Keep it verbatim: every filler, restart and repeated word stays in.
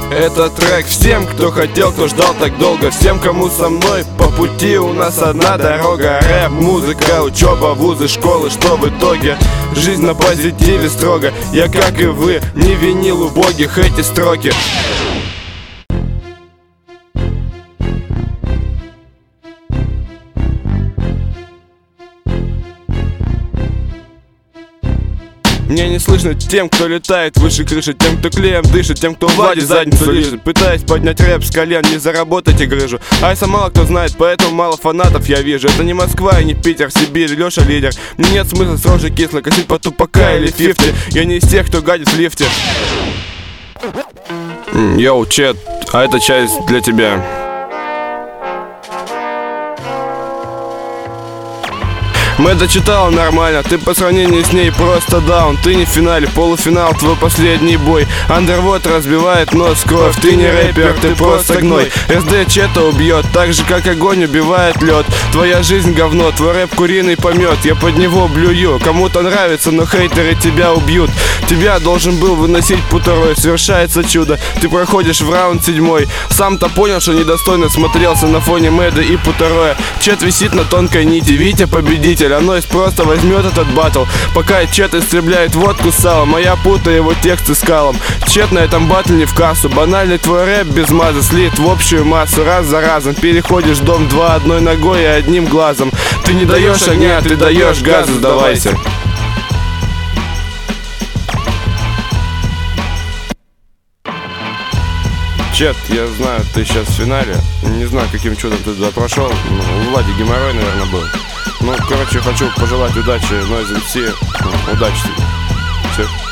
Это трек всем, кто хотел, кто ждал так долго. Всем, кому со мной по пути, у нас одна дорога. Рэп, музыка, учеба, вузы, школы. Что в итоге? Жизнь на позитиве строго. Я, как и вы, не винил убогих эти строки. Мне не слышно тем, кто летает выше крыши, тем, кто клеем дышит, тем, кто в ладе задницу лежит. Пытаясь поднять рэп с колен, не заработать и грыжу. Айса мало кто знает, поэтому мало фанатов я вижу. Это не Москва и не Питер, Сибирь, Леша лидер. Мне нет смысла с рожей кисло косить по тупака или фифти. Я не из тех, кто гадит в лифте. Йоу, чет, а эта часть для тебя. Мы дочитала нормально, ты по сравнению с ней просто даун. Ты не в финале, полуфинал, твой последний бой. Андервуд разбивает нос, кровь. Ты не рэпер, ты просто гной. эс дэ чета убьет, так же как огонь убивает лед. Твоя жизнь говно, твой рэп куриный помет. Я под него блюю, кому-то нравится, но хейтеры тебя убьют. Тебя должен был выносить Путорой, совершается чудо. Ты проходишь в раунд седьмой. Сам-то понял, что недостойно смотрелся на фоне Мэда и Путороя. Чет висит на тонкой нити, Витя победитель. Анойс просто возьмет этот батл, пока Чет истребляет водку с салом, а я путаю его тексты скалом. Чет на этом батле не в кассу. Банальный твой рэп без маза слит в общую массу. Раз за разом переходишь дом два одной ногой и одним глазом. Ты не даешь огня, ты даешь газа, сдавайся. Чет, я знаю, ты сейчас в финале. Не знаю, каким чудом ты туда прошел. Ну, у Влади геморрой, наверное, был. Ну, короче, хочу пожелать удачи Noise эм си. Ну, удачи тебе. Все.